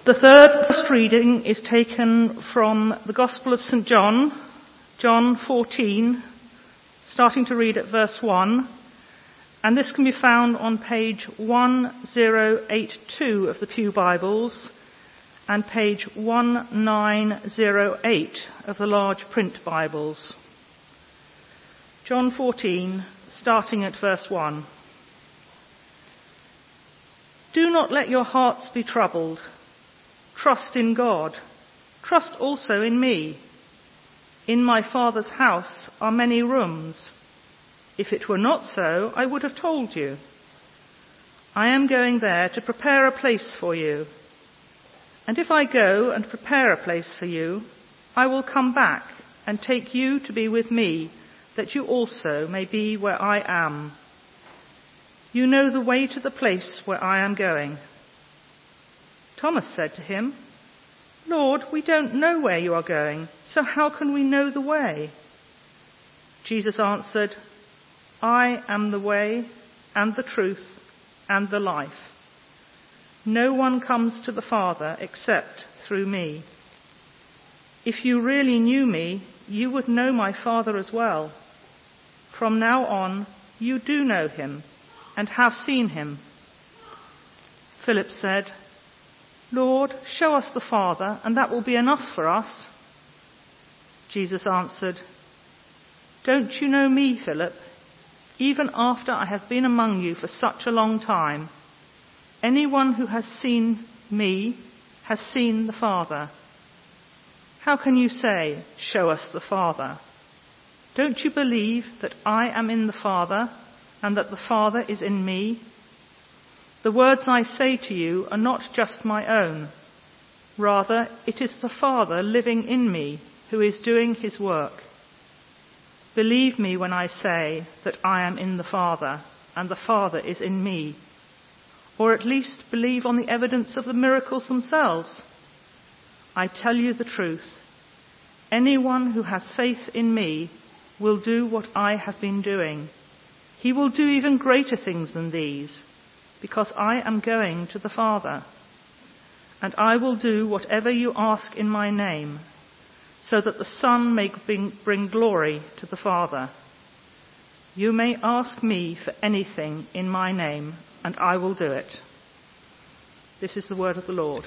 The first reading is taken from the Gospel of St. John, John 14, starting to read at verse 1, and this can be found on page 1082 of the Pew Bibles and page 1908 of the large print Bibles. John 14, starting at verse 1. Do not let your hearts be troubled. Trust in God. Trust also in me. In my Father's house are many rooms. If it were not so, I would have told you. I am going there to prepare a place for you. And if I go and prepare a place for you, I will come back and take you to be with me, that you also may be where I am. You know the way to the place where I am going. Thomas said to him, Lord, we don't know where you are going, so how can we know the way? Jesus answered, I am the way and the truth and the life. No one comes to the Father except through me. If you really knew me, you would know my Father as well. From now on, you do know him and have seen him. Philip said, Lord, show us the Father, and that will be enough for us. Jesus answered, Don't you know me, Philip? Even after I have been among you for such a long time, anyone who has seen me has seen the Father. How can you say, show us the Father? Don't you believe that I am in the Father and that the Father is in me? The words I say to you are not just my own. Rather, it is the Father living in me who is doing his work. Believe me when I say that I am in the Father and the Father is in me. Or at least believe on the evidence of the miracles themselves. I tell you the truth. Anyone who has faith in me will do what I have been doing. He will do even greater things than these, because I am going to the Father. And I will do whatever you ask in my name, so that the Son may bring glory to the Father. You may ask me for anything in my name, and I will do it. This is the word of the Lord.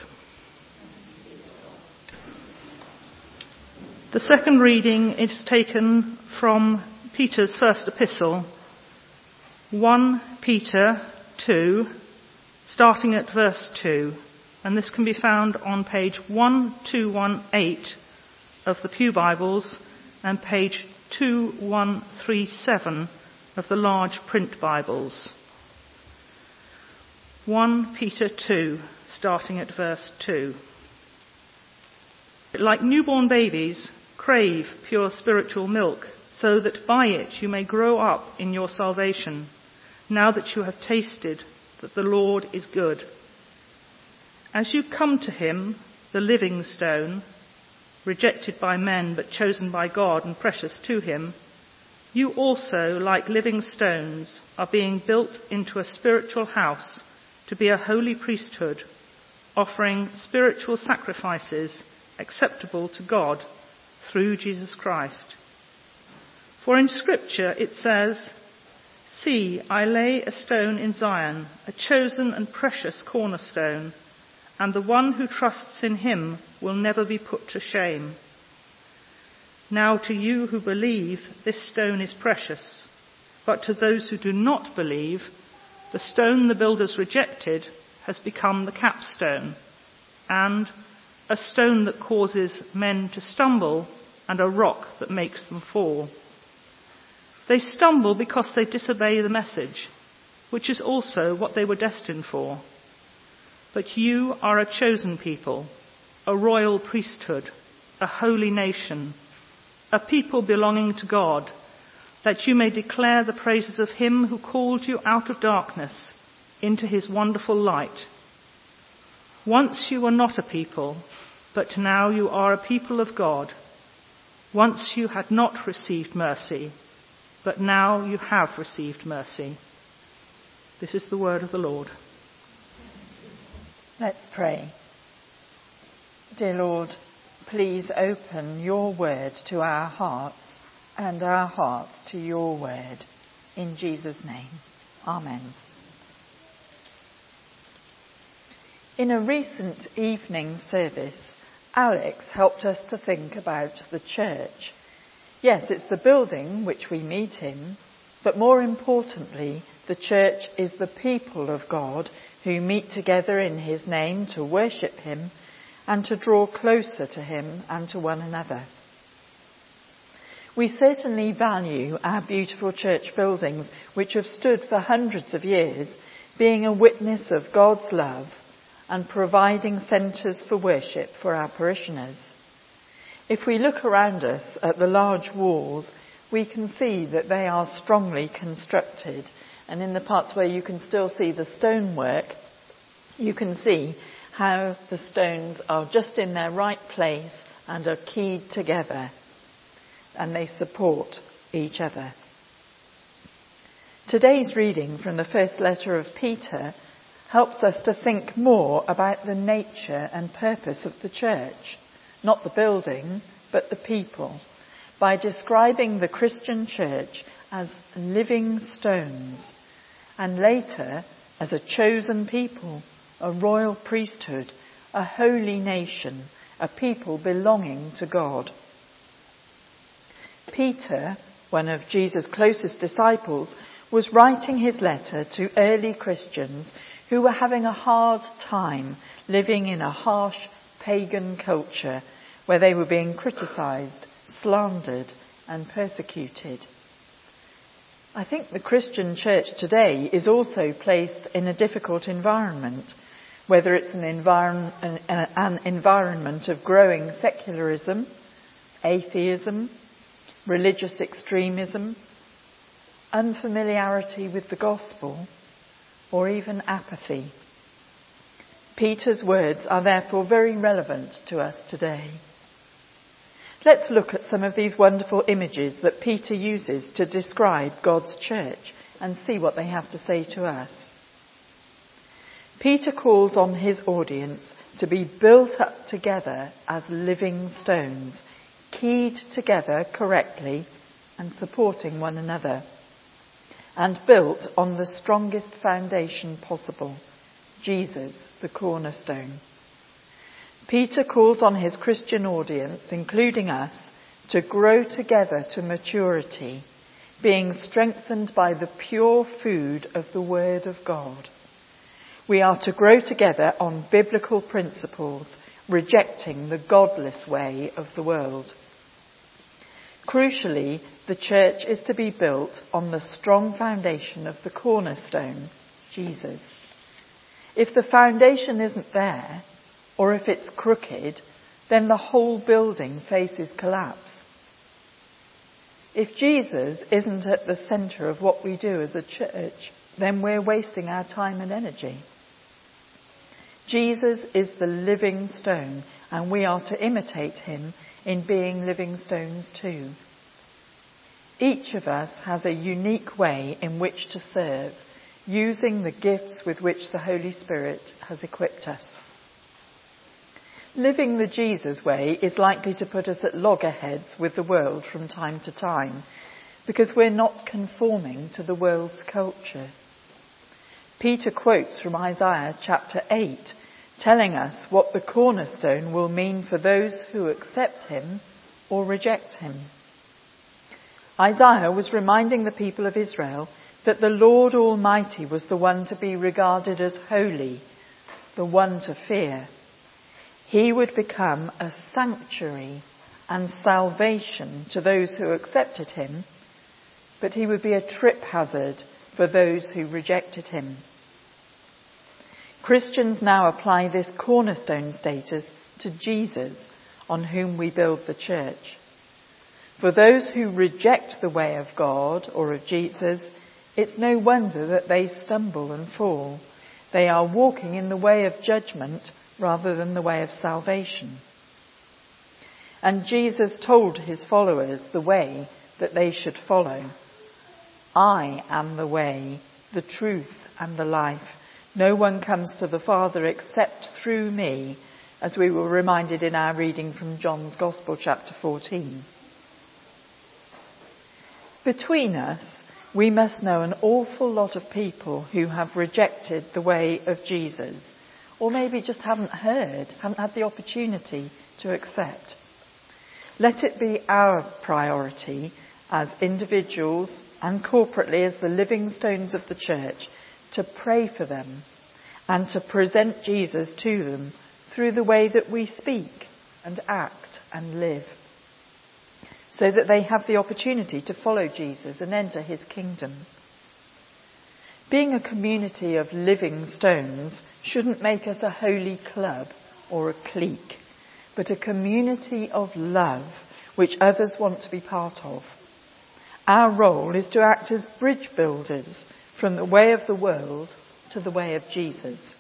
The second reading is taken from Peter's first epistle, 1 Peter 2, starting at verse 2, and this can be found on page 1218 of the Pew Bibles and page 2137 of the large print Bibles. 1 Peter 2, starting at verse 2. Like newborn babies, crave pure spiritual milk, so that by it you may grow up in your salvation, now that you have tasted that the Lord is good. As you come to him, the living stone, rejected by men but chosen by God and precious to him, you also, like living stones, are being built into a spiritual house to be a holy priesthood, offering spiritual sacrifices acceptable to God through Jesus Christ. For in Scripture it says, See, I lay a stone in Zion, a chosen and precious cornerstone, and the one who trusts in him will never be put to shame. Now to you who believe, this stone is precious, but to those who do not believe, the stone the builders rejected has become the capstone, and a stone that causes men to stumble, and a rock that makes them fall. They stumble because they disobey the message, which is also what they were destined for. But you are a chosen people, a royal priesthood, a holy nation, a people belonging to God, that you may declare the praises of him who called you out of darkness into his wonderful light. Once you were not a people, but now you are a people of God. Once you had not received mercy, but now you have received mercy. This is the word of the Lord. Let's pray. Dear Lord, please open your word to our hearts and our hearts to your word. In Jesus' name, amen. In a recent evening service, Alex helped us to think about the church. Yes, it's the building which we meet in, but more importantly, the church is the people of God who meet together in his name to worship him and to draw closer to him and to one another. We certainly value our beautiful church buildings, which have stood for hundreds of years, being a witness of God's love and providing centres for worship for our parishioners. If we look around us at the large walls, we can see that they are strongly constructed, and in the parts where you can still see the stonework, you can see how the stones are just in their right place and are keyed together, and they support each other. Today's reading from the first letter of Peter helps us to think more about the nature and purpose of the church, not the building, but the people, by describing the Christian church as living stones, and later as a chosen people, a royal priesthood, a holy nation, a people belonging to God. Peter, one of Jesus' closest disciples, was writing his letter to early Christians who were having a hard time living in a harsh pagan culture where they were being criticised, slandered and persecuted. I think the Christian church today is also placed in a difficult environment, whether it's an environment of growing secularism, atheism, religious extremism, unfamiliarity with the gospel, or even apathy. Peter's words are therefore very relevant to us today. Let's look at some of these wonderful images that Peter uses to describe God's church and see what they have to say to us. Peter calls on his audience to be built up together as living stones, keyed together correctly and supporting one another, and built on the strongest foundation possible, Jesus, the cornerstone. Peter calls on his Christian audience, including us, to grow together to maturity, being strengthened by the pure food of the Word of God. We are to grow together on biblical principles, rejecting the godless way of the world. Crucially, the church is to be built on the strong foundation of the cornerstone, Jesus. If the foundation isn't there, or if it's crooked, then the whole building faces collapse. If Jesus isn't at the centre of what we do as a church, then we're wasting our time and energy. Jesus is the living stone, and we are to imitate him in being living stones too. Each of us has a unique way in which to serve, using the gifts with which the Holy Spirit has equipped us. Living the Jesus way is likely to put us at loggerheads with the world from time to time, because we're not conforming to the world's culture. Peter quotes from Isaiah chapter 8, telling us what the cornerstone will mean for those who accept him or reject him. Isaiah was reminding the people of Israel that the Lord Almighty was the one to be regarded as holy, the one to fear. He would become a sanctuary and salvation to those who accepted him, but he would be a trip hazard for those who rejected him. Christians now apply this cornerstone status to Jesus, on whom we build the church. For those who reject the way of God or of Jesus, it's no wonder that they stumble and fall. They are walking in the way of judgment rather than the way of salvation. And Jesus told his followers the way that they should follow. I am the way, the truth and the life. No one comes to the Father except through me, as we were reminded in our reading from John's Gospel, chapter 14. Between us, we must know an awful lot of people who have rejected the way of Jesus, or maybe just haven't had the opportunity to accept. Let it be our priority as individuals and corporately as the living stones of the church to pray for them and to present Jesus to them through the way that we speak and act and live, so that they have the opportunity to follow Jesus and enter his kingdom. Being a community of living stones shouldn't make us a holy club or a clique, but a community of love which others want to be part of. Our role is to act as bridge builders from the way of the world to the way of Jesus.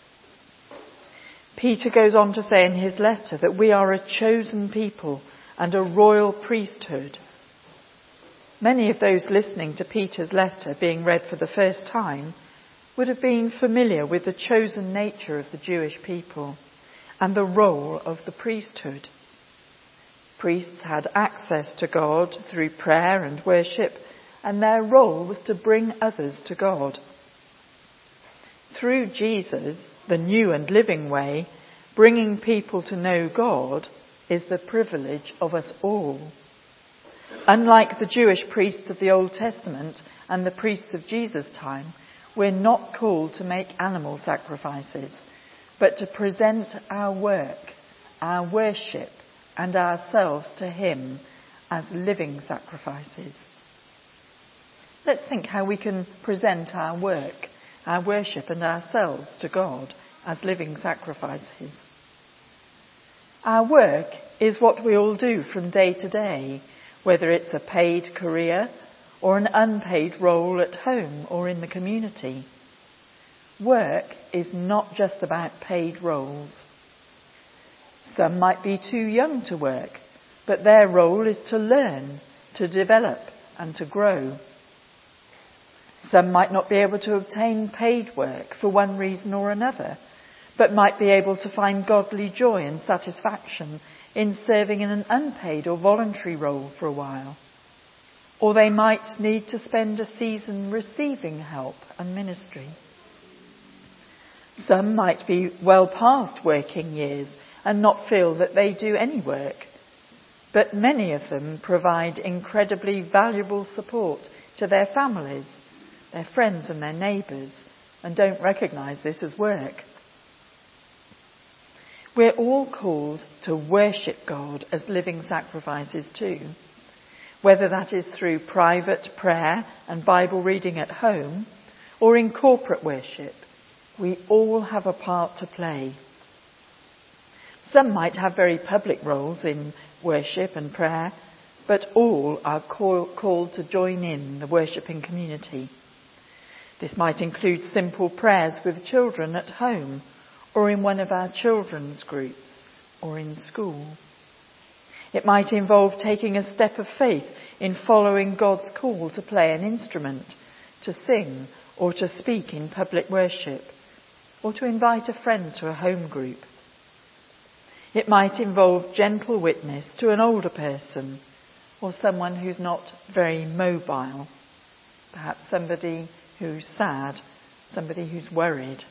Peter goes on to say in his letter that we are a chosen people and a royal priesthood. Many of those listening to Peter's letter being read for the first time would have been familiar with the chosen nature of the Jewish people and the role of the priesthood. Priests had access to God through prayer and worship, and their role was to bring others to God. Through Jesus, the new and living way, bringing people to know God is the privilege of us all. Unlike the Jewish priests of the Old Testament and the priests of Jesus' time, we're not called to make animal sacrifices, but to present our work, our worship, and ourselves to him as living sacrifices. Let's think how we can present our work, our worship, and ourselves to God as living sacrifices. Our work is what we all do from day to day, whether it's a paid career or an unpaid role at home or in the community. Work is not just about paid roles. Some might be too young to work, but their role is to learn, to develop, and to grow. Some might not be able to obtain paid work for one reason or another, but might be able to find godly joy and satisfaction in serving in an unpaid or voluntary role for a while. Or they might need to spend a season receiving help and ministry. Some might be well past working years and not feel that they do any work, but many of them provide incredibly valuable support to their families, their friends and their neighbours, and don't recognise this as work. We're all called to worship God as living sacrifices too, whether that is through private prayer and Bible reading at home or in corporate worship. We all have a part to play. Some might have very public roles in worship and prayer, but all are called to join in the worshipping community. This might include simple prayers with children at home, or in one of our children's groups, or in school. It might involve taking a step of faith in following God's call to play an instrument, to sing, or to speak in public worship, or to invite a friend to a home group. It might involve gentle witness to an older person, or someone who's not very mobile, perhaps somebody who's sad, somebody who's worried.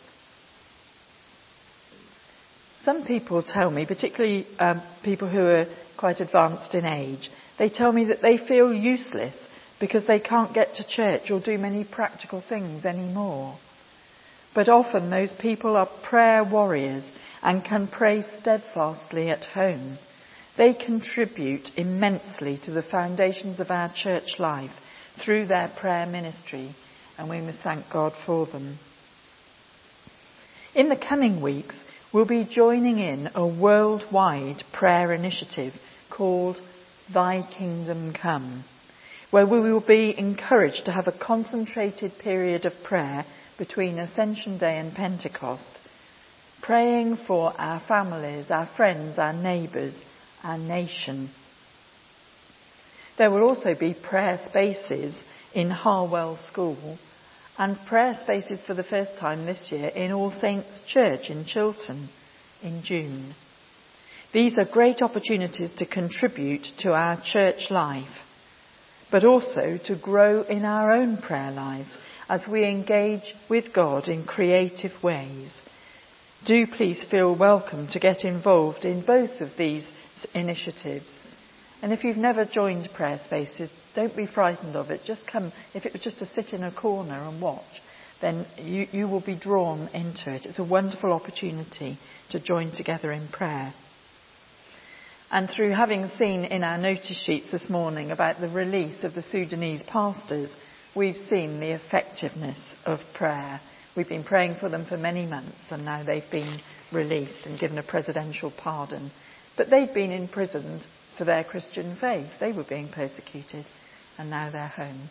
Some people tell me, particularly people who are quite advanced in age, they tell me that they feel useless because they can't get to church or do many practical things anymore. But often those people are prayer warriors and can pray steadfastly at home. They contribute immensely to the foundations of our church life through their prayer ministry, and we must thank God for them. In the coming weeks, we'll be joining in a worldwide prayer initiative called Thy Kingdom Come, where we will be encouraged to have a concentrated period of prayer between Ascension Day and Pentecost, praying for our families, our friends, our neighbours, our nation. There will also be prayer spaces in Harwell School and prayer spaces for the first time this year in All Saints Church in Chiltern, in June. These are great opportunities to contribute to our church life, but also to grow in our own prayer lives as we engage with God in creative ways. Do please feel welcome to get involved in both of these initiatives. And if you've never joined prayer spaces, don't be frightened of it. Just come. If it was just to sit in a corner and watch, then you will be drawn into it. It's a wonderful opportunity to join together in prayer. And through having seen in our notice sheets this morning about the release of the Sudanese pastors, we've seen the effectiveness of prayer. We've been praying for them for many months, and now they've been released and given a presidential pardon. But they'd been imprisoned for their Christian faith. They were being persecuted, and now they're home.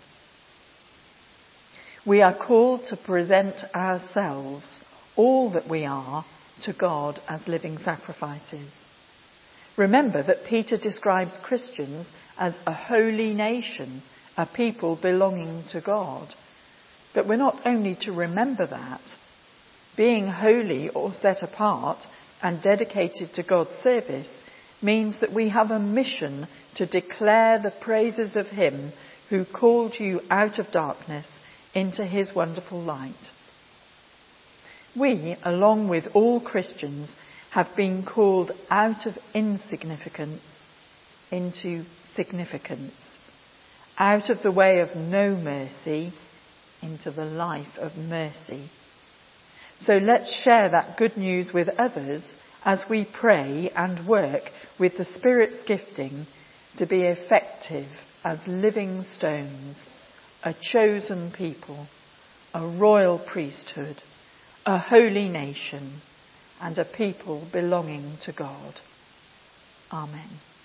We are called to present ourselves, all that we are, to God as living sacrifices. Remember that Peter describes Christians as a holy nation, a people belonging to God. But we're not only to remember that. Being holy or set apart and dedicated to God's service means that we have a mission to declare the praises of Him who called you out of darkness into His wonderful light. We, along with all Christians, have been called out of insignificance into significance, out of the way of no mercy into the life of mercy. So let's share that good news with others as we pray and work with the Spirit's gifting to be effective as living stones, a chosen people, a royal priesthood, a holy nation, and a people belonging to God. Amen.